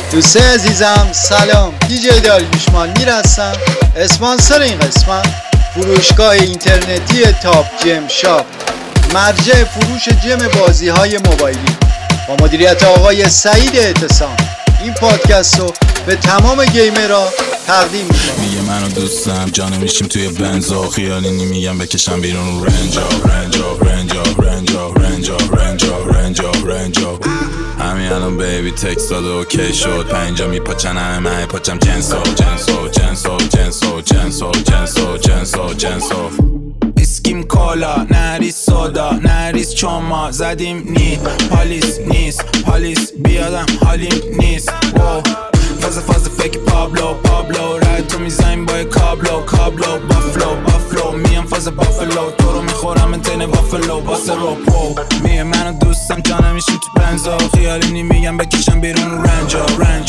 دوستای عزیزم سلام، دیجی داریوشمال میرسم. اسپانسر این قسمت فروشگاه اینترنتی تاپ جم شاپ، مرجع فروش جم بازی های موبایلی با مدیریت آقای سعید اعتصام. این پادکست رو به تمام گیمرها تقدیم میکنم. میگه منو دوستم جانه میشیم توی بنزا، خیالی میگم بکشم بیرون رنجا همین الان بیبی تکست داده اوکی شد، پنجا میپاچن همه من پاچم جنسو اسکیم کالا نریس سودا نریس چوما زدیم نی پالیس بیادم حالیم نیست فاز فکر پابلو رای تو میزنیم با کابلو بافلو میام فاز بافلو تو رو میخورم انتین وافلو باسه رو پو میه منو دوستم جانه میشیم تو بنزا، خیالی نمیگم بکشم بیرون رنجا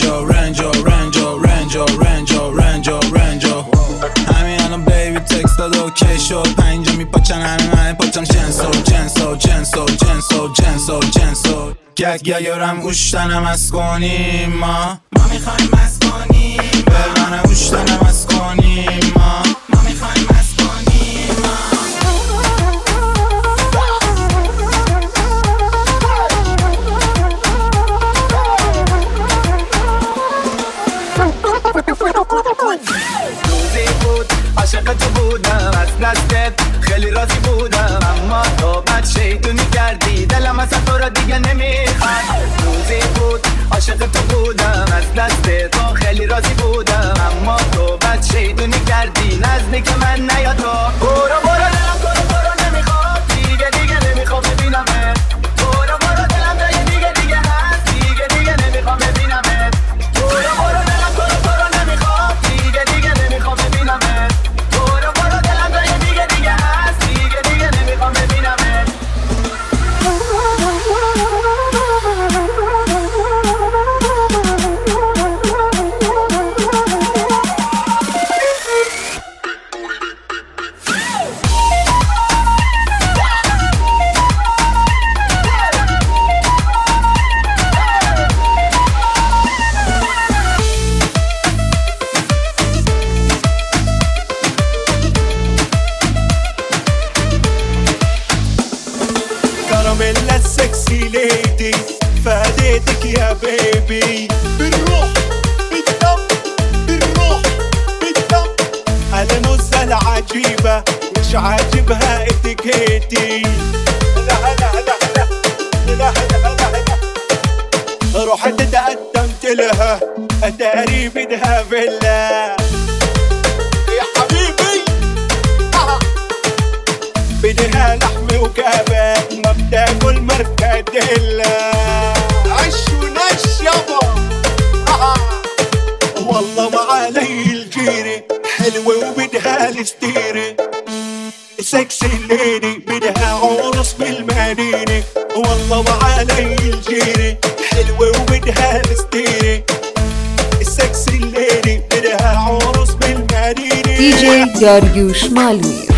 همین الان بیبی تکست داده اوکی شد، پنجا میپاچن همه من پاچم جنسو گیارم اوشتنم از کنیم ما میخوایم از کنیم برمانه اوشتنم از کنیم ما میخوایم از کنیم روزی بود عاشق تو بودم، از دستت خیلی راضی بودم، اما تو بد شیطونی کردی دلم از تو را دیگه نمیخواد. روزی بود عاشق تو بودم، از دست تو خیلی راضی بودم، اما تو بد شیطونی کردی نزدیک من نیا تو. برو دلم برو نمیخواد دیگه نمیخوام ببینمت. برو دلم دیگه هست دیگه نمیخوام ببینمت. برو دلم برو نمیخواد دیگه نمیخوام ببینمت. برو دلم دیگه هست دیگه نمیخوام ببینمت. كراميلا السكسي ليدي فاديتك يا بيبي بالروح بالدم على مزة العجيبة مش عاجبها اتيكيتي لا رحت تقدمت لها اتاري بدها فيلا يا حبيبي بدها لحم وكباب ما بتاكل مركاديلا عش ونش يابا والله ما علي الجيري حلوة وبدها الستيري سكسي ليدي بدها عرس بالمدينة والله ما علي الجيري حلوة وبدها الستيري سكسي ليدي بدها عرس بالمدينة. دیجی داریوش مالمیر.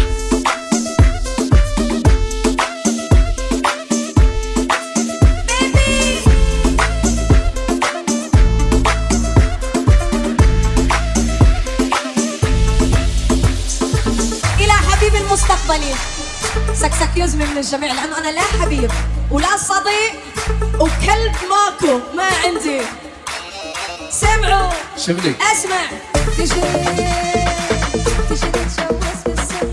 مستقبلي سكسك يزمي من الجميع لأنه أنا لا حبيب ولا صديق وكلب ماكو ما عندي. سمعوا شغلي اسمع تجري تشوس بالسر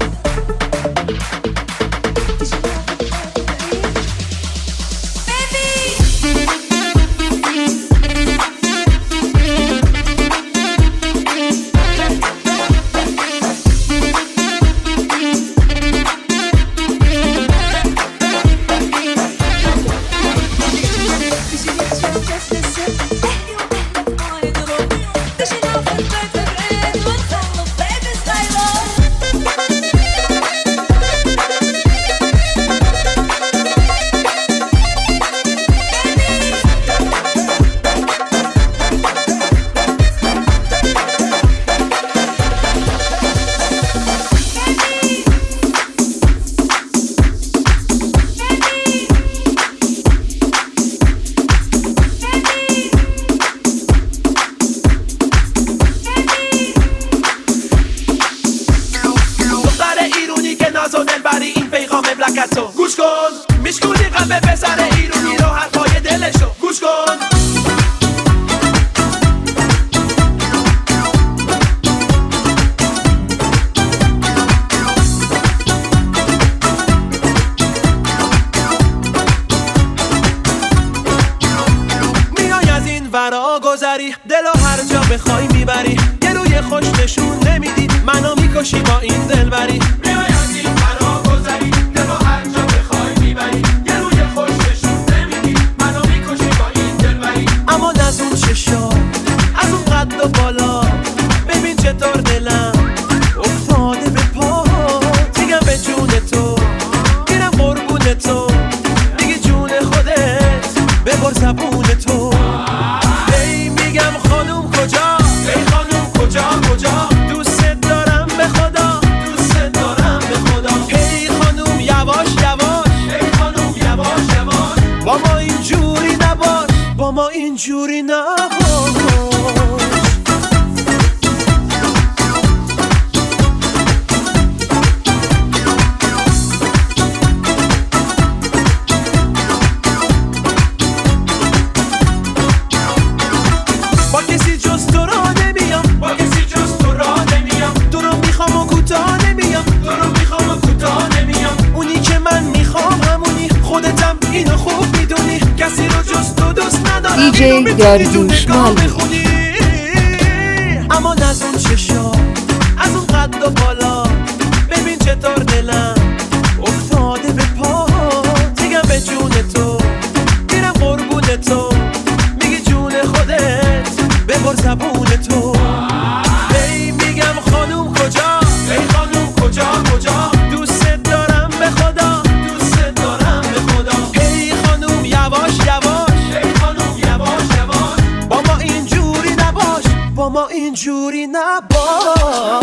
مملکتو گوش کن میشکونی قلب پسر ایرونی رو حرفای دلشو گوش کن ورا گذری دلو هر جا بخوای میبری یه روی خوش نشون نمیدی منو میکشی با این دلبری میای از این ورا گذری دلو هر جا بخوای میبری یه روی خوش نشون نمیدی منو میکشی با این دلبری اما از اون چشا از اون قد و بالا ببین چطور دلم افتاده به پا میگم به جون تو میرم قربون تو دیگه جون خودت ببر زبون تو کجا دوست دارم به خدا هی خانوم یواش با ما اینجوری نباش با کسی جز تو را نمیام تو رو میخوام و کوتاه نمیام اونی که من میخوام همونی خودتم اینو خوب میدونی کسی رو جز تو دوست ندارم دیجی داریوش مالویر اما از اون چشا از اون قد و بالا ببین چطور دلم افتاده به پا میگم به جون تو میرم قربون تو میگی جون خودت ببر زبون تو میگم خانوم کجا دوست دارم به خدا هی خانوم یواش با ما اینجوری نباش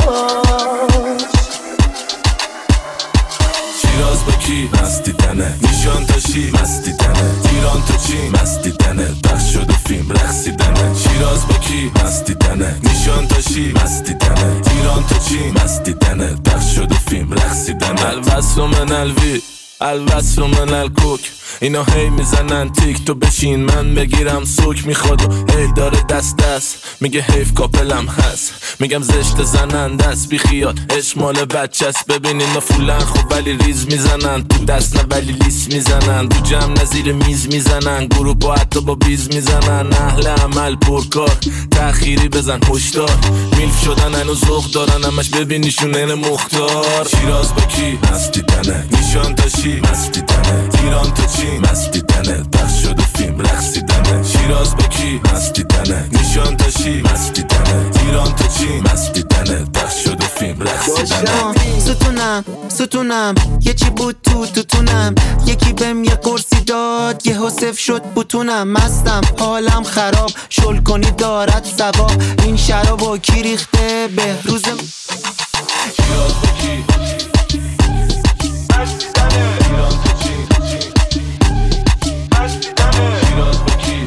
شیراز با کی مستی تنه نیشان تاشی مستی تنه ایران تو چی مستی تنه بخش شده فیلم رقصیدنه شیراز با کی مستی تنه نیشان تاشی مستی تنه ایران تو چی مستی تنه بخش شده فیلم رقصیدنه الوصل من الوی الوصل من الکوک اینا هی میزنن تیک تو بشین من بگیرم سوک میخواد و هی داره دست میگه حیف کاپلم هست میگم زشت زننده است بی خیال عشق مال بچه است ببین اینا فولن خب ولی ریز میزنن تو دست نه ولی لیس میزنن تو جمع نظیر میز میزنن گروه با حتی با بیز میزنن اهل عمل پرکار تأخیری بزن هشدار میلف شدن هنو ذوق دارن همش ببینیشون این مختار شیراز با کی مستی تنه نیشان تاشی مستی تنه ایران تو چی مستی تنه بخش شده فیلم رقصیدنه شیراز با کی مستی تنه نیشان تاشی مستی تنه ایران تو چی مستی تنه بخش شده فیلم رقصیدنه ستونم یه چی بود توتونم یکی بهم یه قرصی داد یه حسف شد بوتونم مستم حالم خراب شل کنی دارد ثواب این شرابو کی ریخته به روز شیراز با کی مستی تنه ایران تو چی مستی تنه شیراز با کی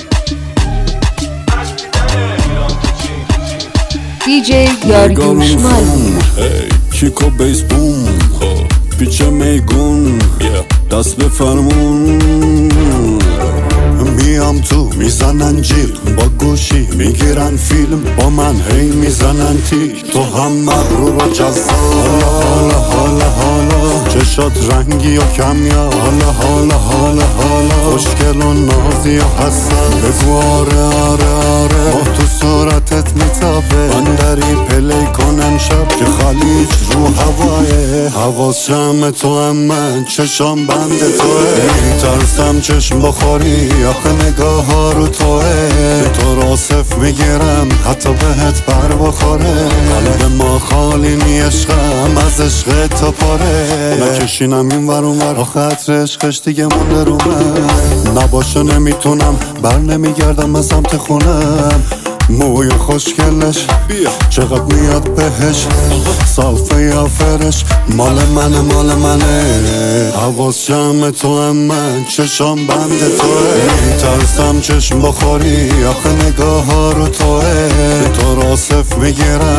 مستی تنه ایران تو چی دیجی داریوش مالویر کیکو بیس بوم پیچه میگون دست به فرمون میام تو میزنن جیغ با گوشی میگیرن فیلم با من هی میزنن تیک تو هم مغرور و جذاب حالا چشات رنگی و کمیاب حالا خوشگل و نازی و حسن بگو آره ما تو صورتت میتابه من داری پلی کنم شب که خلیج رو هوایه حواس جمع تو هم من چشام بند توه میترسم چشم بخوری آخه نگاه ها رو توه تو را صف میگیرم حتی بهت بر بخوره قلب ما خالی نی عشقم از عشق تا پاره نکشینم این ور اون ور آخه عطر عشقش دیگه مونده رو من نباشه نمیتونم بر نمیگردم از سمت خونم موی خوشگلش چقدر میاد بهش صافه یا فرش مال منه حواس جمع تو هم من چشام بند توه میترسم چشم بخوری آخه نگاه ها رو توه تو را صف میگیرم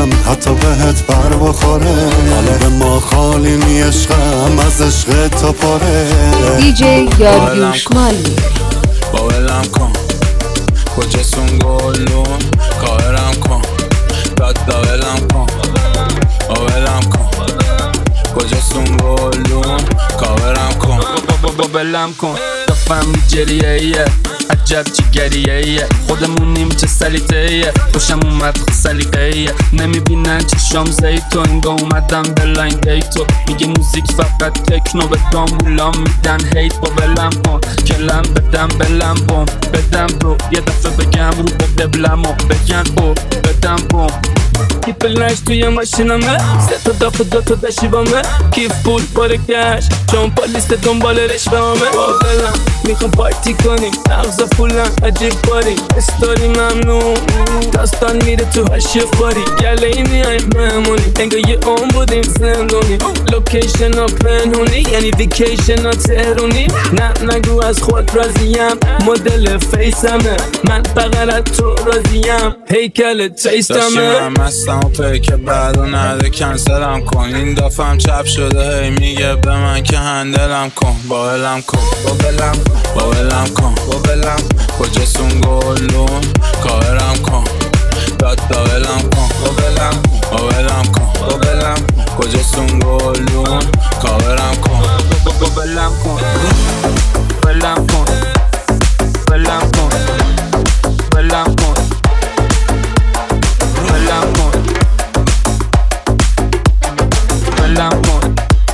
میدم حتی بهت بر بخوره. قلب ما خالی نی عشقم از عشق تا پاره. دیجی داریوش مالی باولم کن کجاستون گلون کاورم کن داولم کن باولم کن کجاستون گلون کاورم کن باولم کن دفعه میجریه ایه عجب چی گریه ایه خودمونیم چه سلیته ایه خوشم اومد سلیقه ایه نمیبینن چشام زیتو اینگاه اومدم بلاین دیتو میگه موزیک فقط تکنو به دامبولام میدن هیت باولم کن کلم بدم بلم بوم بدم برو یه دفعه بگم رو به دبلمو بگن او بدم بوم کیپلنش توی ماشینمه سه تا داخل دوتا دشیبامه کیف پول باره کش چون پالیست دنبال رشوهامه باولم میخوام پارتی کنیم نغزا پولن عجیب باری استوری ممنون داستان میره تو هشیه باری گله ای میایم مهمونی انگاه یه اون بودیم زندونی لوکیشن ها پنهونی یعنی ویکیشن ها تهرونی نه نگو از خود راضیم مدل فیسمه من فقط از تو راضیم هیکل تیستمه مستم و پیک بعدو نده کنسلم کن این دفعم چپ شده هی میگه به من که هندلم کن باولم کن باولم کن کجاستون گلون کاورم کن داولم کن باولم کن کجاستون گلون کاورم کن باولم کن باولم کن باولم کن باولم کن باولم کن باولم کن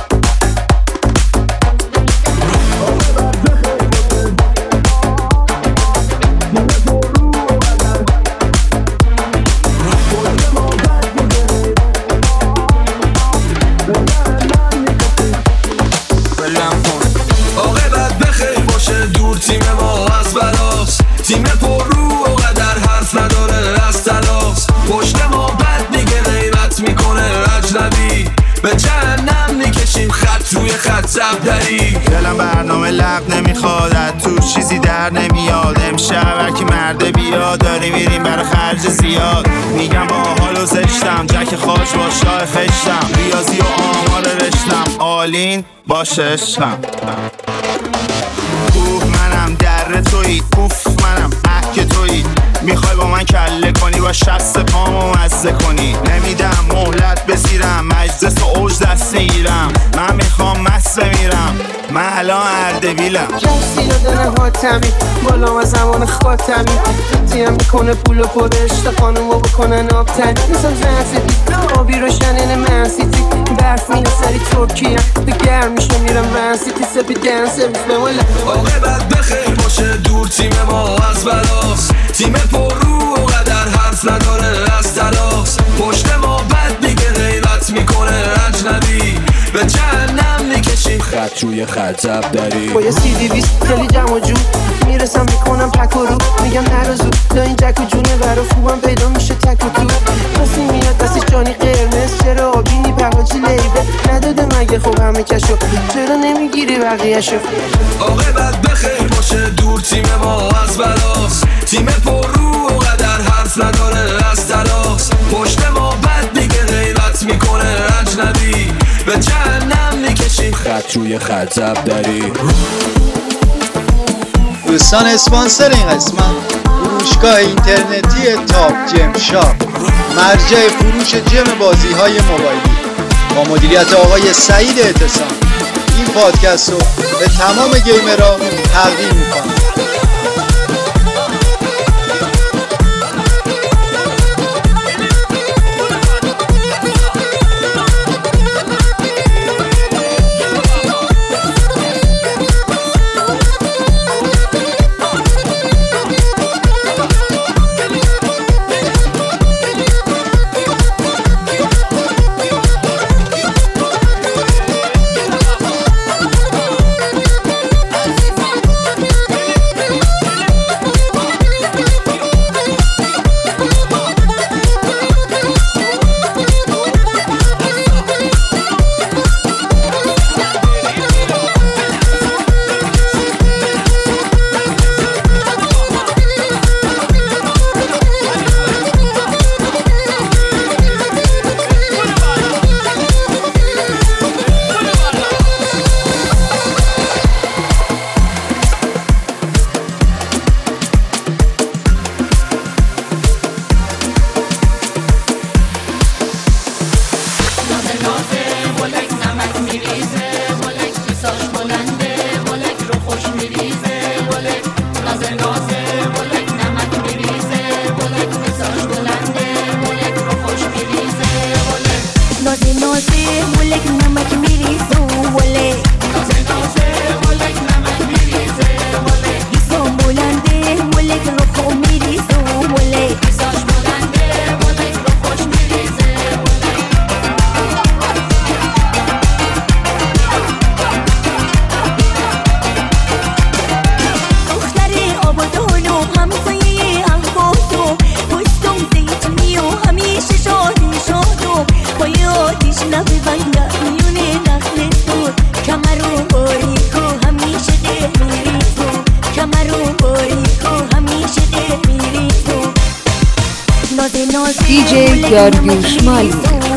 تیم ما از بلاست تیم پر رو و قدر حرف نداره از تلاس پشت ما بد دیگه غیبت میکنه اجنبی به جهنم میکشیم خط روی خط زبدری دلم برنامه لق نمیخواد تو چیزی در نمیاد امشب هرکی مرده بیاد داری میریم برای خرج زیاد میگم با حال و زشتم جک خاج با شاه خشتم ریاضی و آمار رشتم آلین باشه عشقم منم در تویی پوف منم احک تویی میخوای با من کله کنی با شست پامو مزه کنی نمیدم مهلت بزیرم مجلس و اوج دست میگیرم من میخوام مست بمیرم من الان اردبیلم کسی نداره حاتمی بالا و زمان خاتمی تیم میکنه پول و پرشت خانومو بکنن آبتن مثل زنسیتی آبی روشنین منسیتی برف میره سری ترکیه به گرم میشه میرم منسیتی سپیدن سرویس بماله عاقبت بخیر باشه دور تیم ما از بلاست تیم پر رو و قدر حرف نداره از تلاس پشت ما بد دیگه غیبت میکنه اجنبی به جهنم میکشیم خط روی خط زبدری با یه CD-20 خیلی جمع جو میرسم میکنم پک و رو میگم نرازو دا این جک و جونه برا خوبم پیدا میشه تک و تو کسی میاد دستش جانی قرمز چرا آبینی پقاچی لیبه نداده مگه خب همه کشو چرا نمیگیری بقیه شو عاقبت بخیر باشه دور تیم ما از بلاست تیم پر رو و قدر حرف نداره از تلاس پشت ما بد دیگه غیبت میکنه اجنبی به جهنم میکشیم خط روی خط زبدری دوستان اسپانسر این قسمت فروشگاه اینترنتی تاپ جیم شاپ مرجع فروش جم بازی های موبایلی با مدیریت آقای سعید اعتصام این پادکست رو به تمام گیمرها تقدیم میکنم. DJ داریوش مالی.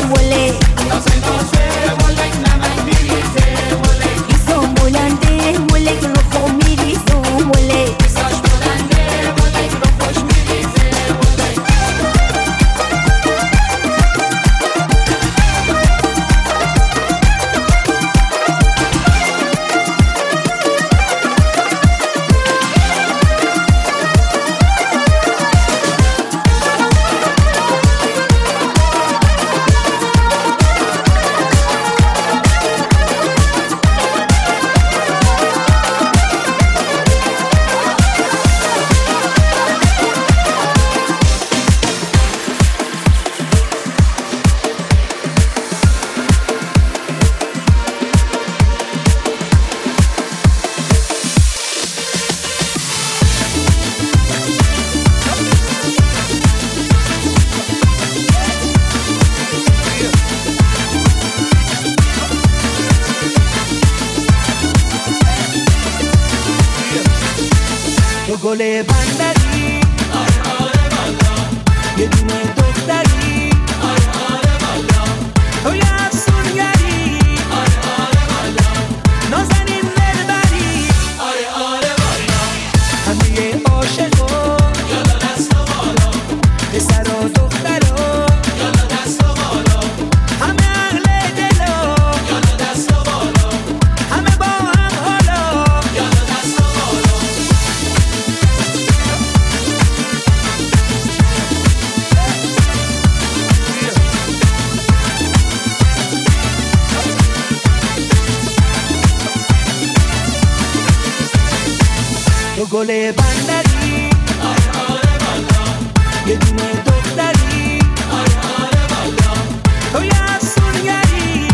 گل بندری یه دونه دختری توی افسونگری نازنین دلبری همه عاشقا یالا دست و بالا پسر و دخترا یالا دست و بالا همه اهل دلا یالا دست و بالا همه با هم حالا یالا دست و بالا تو گل بندری یه دونه دختری توی افسونگری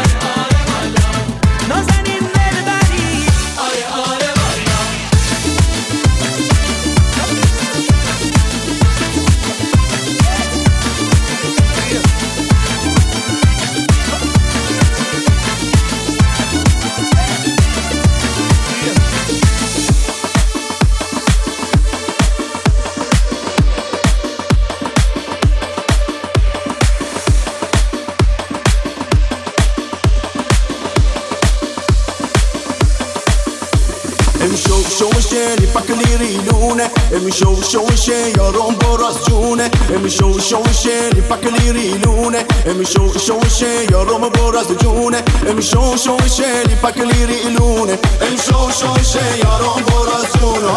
نازنین دلبری شوشه پکلی ریلونه امی شوشه یارم براز جونه امی شوشه پکلی ریلونه امی شوشه یارم براز جونه امی شوشه پکلی ریلونه امی شوشه یارم براز جونه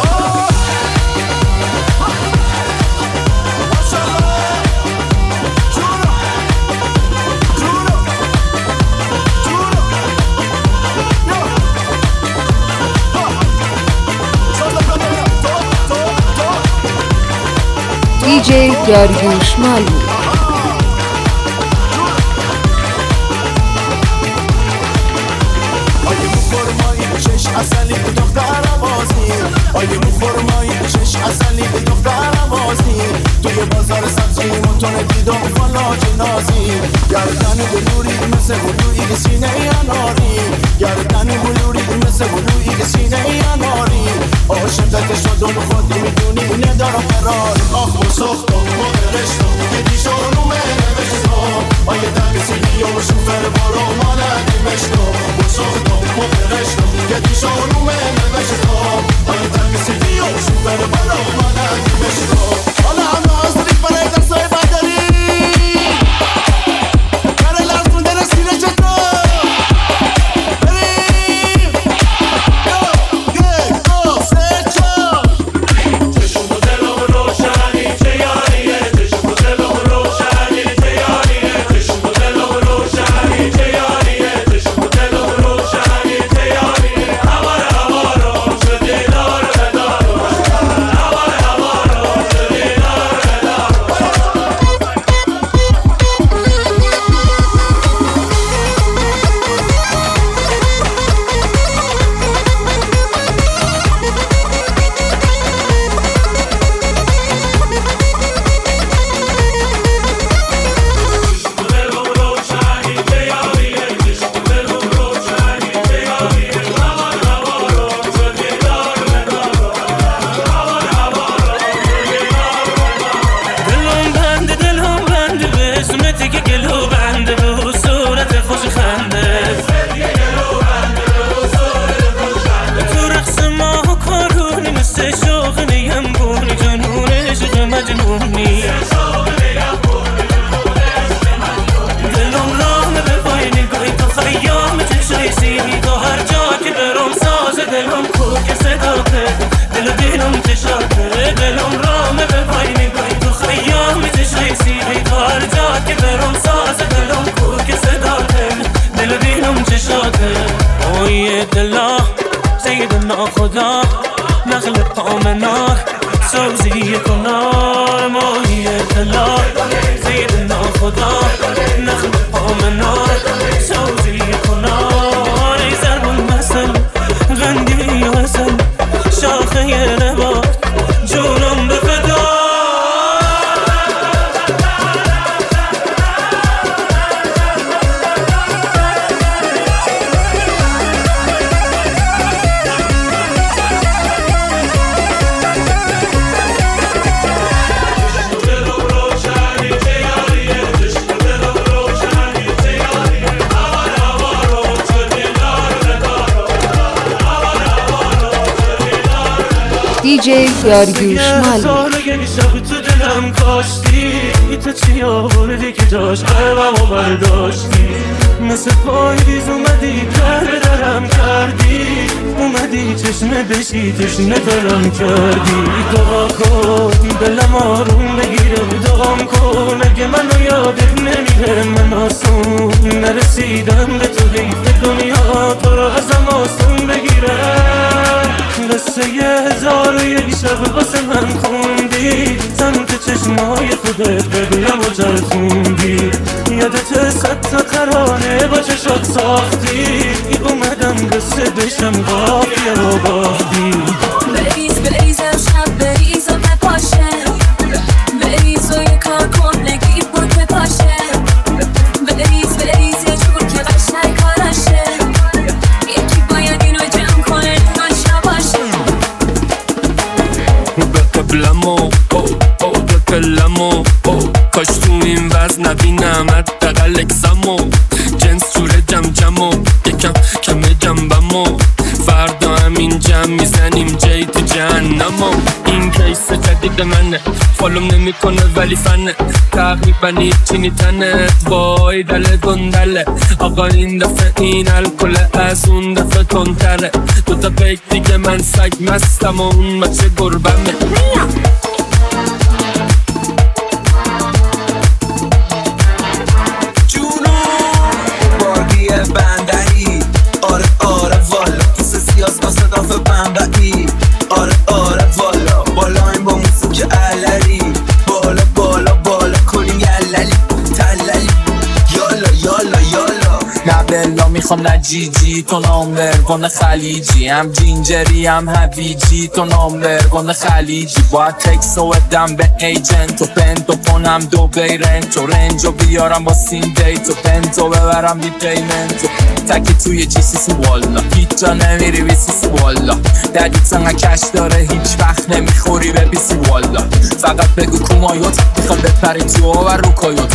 DJ داریوش مالی. آیه مخورمایی چش اصلی به دختر بازی آیه مخورمایی چش اصلی به دختر بازی توی بازار سبزی متون دیدم فلاج نازی گردن بلوری مثل بلوری که سینه اناری گردن بلوری مثل بلوری که سینه اناری عاشقت شدم خودی میدونی ندارم قرار آخ و سختم مدرشتم که دیشانومه نوشتم آیه دقیسی و شوفر بارو مانه نمشتم و سختم مدرشتم که دیشانومه نوشتم آیه دقیسی و شوفر بارو مانه نمشتم حالا همه آزداری برای درسای بدری کار لرزون در سینه چطور دلم رامه به پای نگاهی تو خیام چشای سیری تا هر جا که برم ساز دلم کوک صداته دلم چشاته دلم رامه به پای نگاهی تو خیام چشای سیری تا هر جا که برم ساز دلم کوک صداته دلم چشاته اوی دلا سیدنا خدا نخل پامنار سوزی کنار ماهی دلا سیدنا خدا نخل پامنار سوزی کنار ای ضرب المثل غندی و حسن شاخه نبات جونم به فدا DJ داریوش مالی یه شب تو دلم کاشتی تو چی آوردی که جاش قلبمو برداشتی مثل پاییز اومدی در درم کردی اومدی چشمه بشی تشنه دلم کردی دعا کن دلم آروم بگیره دعام کن اگه منو یادت نمیره من آسون نرسیدم به تو حیف دنیا تو رو ازم آسون بگیره قصه 1001 شب واسه من خوندی سمت چشمای خودت ببینم و جرخوندی یادت 100 تا ترانه با چشات ساختی اومدم قصه بشم قافیه و باختی بریزم شب بریزم نپاشه بریز و یه کار کن نگیر بود که پاشه بریز یه جور که قشنگ کارشه یکی باید اینو جمع کنه نگاش نباشه بقبلمو بقلمو کاش تو این وزن نبینم حداقل اکسمو جنس جوره جمجمو یکم کم جنبمو فردا همین جمع میزنیم جای تو جهنمو این کیس جدید منه فالوم نمی کنه ولی فنه تقریبا هیچی نیتنه وای دل گندله آقا این دفعه این الکل از اون دفعه تندتره دوتا پیک دیگه من سگ مستم و اون بچه گربمه بندری آره والا کیسه سیاس با صداف بمبئی آره والا بالا این با موسیقی علری بالا کنیم یللی تللی یالا نه بلا میخوام نه جیجی تو نامبرگون خلیجی هم جینجری هم هویجی تو نامبرگون خلیجی باید تکسو بدم به ایجنت و پنتو کنم دو بیرنت و رنجو بیارم با سین دیت و پنتو ببرم بی پیمنت و تکی توی جی سی سی والا هیچ جا نمیری بی سی سی والا دلیت انقا کش داره هیچ وقت نمیخوری به بی سی والا فقط بگو کومایوت میخوام بپری تو و روکایوت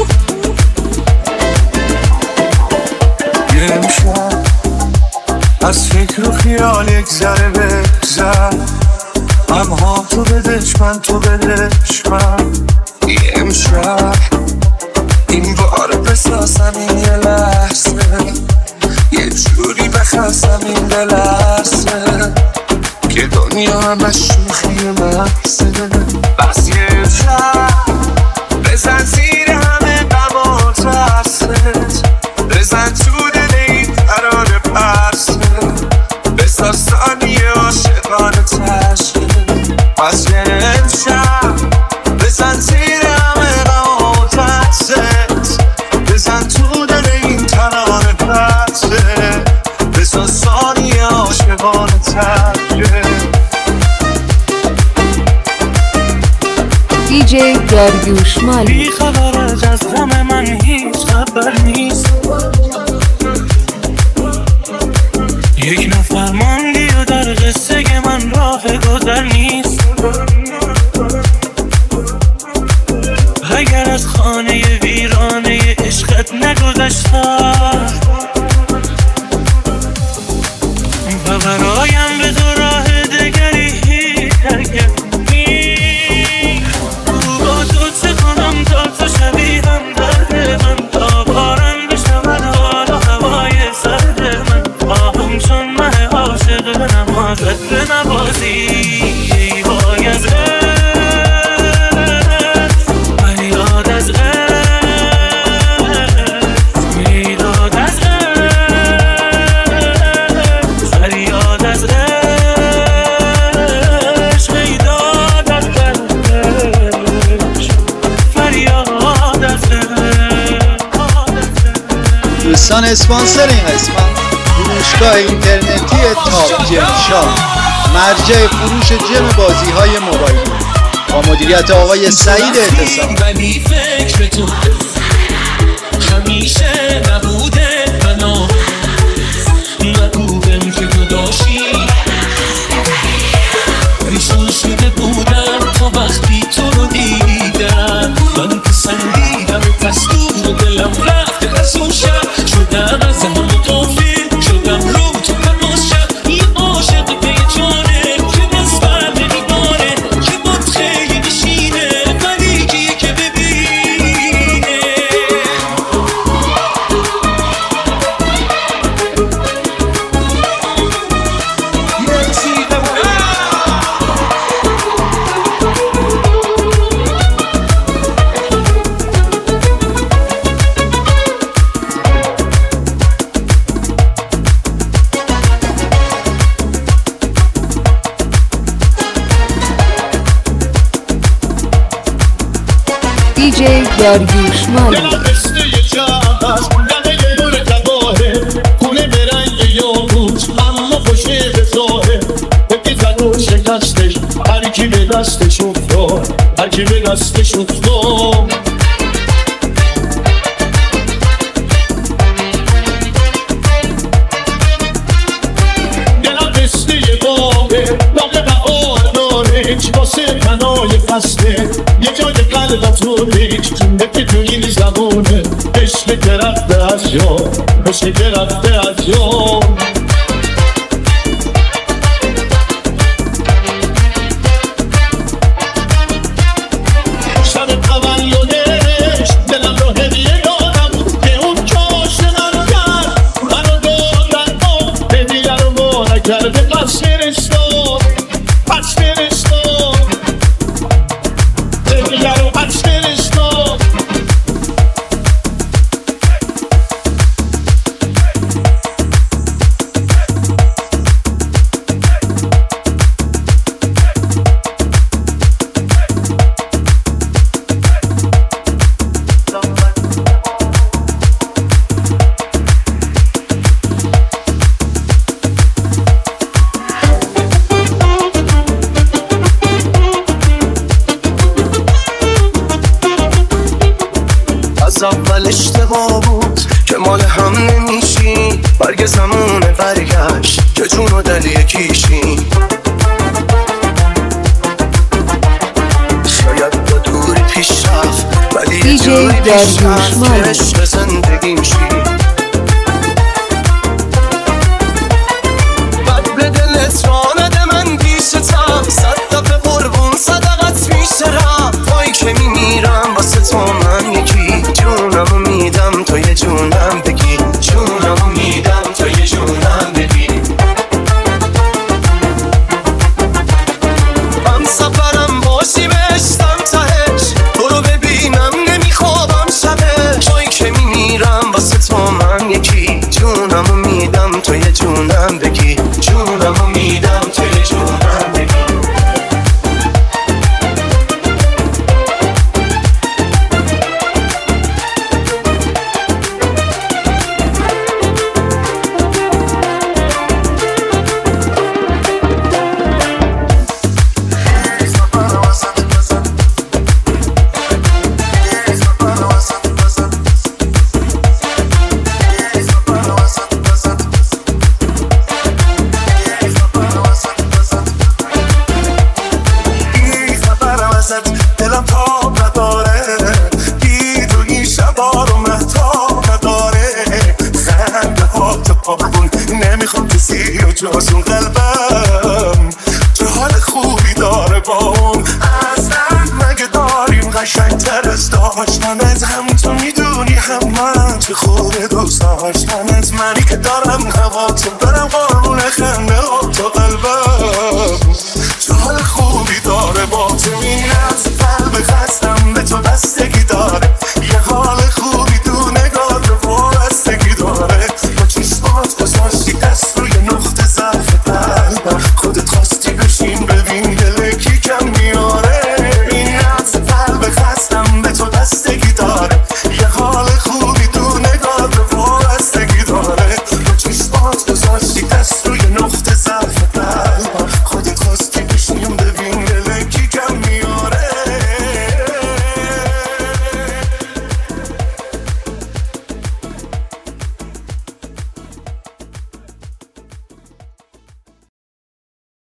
امشب از فکر و خیال یک ذره بگذر غمها تو بدش من تو بدش من امشب این بار بسازم این یه لحظه یه جوری بخواستم این لحظه که دنیا همش شوخی محضه بس یه امشب بزن زیر همه غم و ترست بزن تو دل این ترانه پرسه بساز ثانیه عاشقانه تشه پس یه امشب بزن زیر همه غم و ترست بزن تو دل این ترانه پرسه بساز ثانیه عاشقانه تشه DJ داریوش مالی بی خبر از غم من هیچ خبر نیست یک نفر ماندی و در قصه من راه گذر نیست اگر از خانه ویرانه عشقت نگذشتم و برایم به تو راه دگری هرگز نیست با تو دوستان اسپانسر این قسمت فروشگاه اینترنتی تاپ جم شاپ، مرجع فروش جم بازی های موبایلی با مدیریت آقای سعید اعتصام. ولی فکر تو همیشه نبوده منو نبودم که تو داشتی پریشون شده بودم تا وقتی تو رو دیدم من پسندیدم پس دور دلم رفته از اون شب شدم از همون غافل شدم رو تو تماس شد یه عاشق پی جانه که باز بر نمیباره که باد خیلی بشینه ولی کیه که ببینه DJ داریوش مالی. دلم مثل یه جهاز دمه دور تباهه خونه برنگ یاقوت اما خوشه به ظاهر بگی زنو شکستش هر کی به دستش افتاد هر کی به دستش افتاد دلم مثل یه باغه باغ بهار نارنج واسه پناه فصله یه جای قلبم تو ریش یکی تو این زبونه عشق که رفته از یار عشق که رفته از یار شب تولدش دلم رو هدیه یادم که اون که عاشقم کرد منو دادن ما هدیه رو ما نکرده پس فرستاد پس فرستاد هدیه رو پس فرستاد از اول اشتباه بود که مال هم نمیشی برگ زمونه برگشت که جون و دل یکیشی شاید با دوری پیش رفت ولی یه جوری پیش رفت که عشق زندگیم شی بد به دلت را نده من پیشتم صد دفعه قربون صدقت میشه رفت پایی که میمیرم واسه تو من یکی جونمو میدم تو یه جونم بگی جونمو میدم تو یه جونم بگی من سفرم باشی بشتم تهش تو رو ببینم نمیخوابم شبه جایی که میمیرم واسه تو من یکی جونمو میدم تو یه جونم بگی جونمو میدم تو یه جونم بگی دلم تاب نداره دید و این شبا رو محتاب نداره خنده ها تو پاکون نمیخوام کسی و جز اون قلبم چه حال خوبی داره با اون اصلا مگه داریم قشنگ تر از داشتنت هم تو میدونی هم من چه خوبه دوست داشتنت منی که دارم هوا تو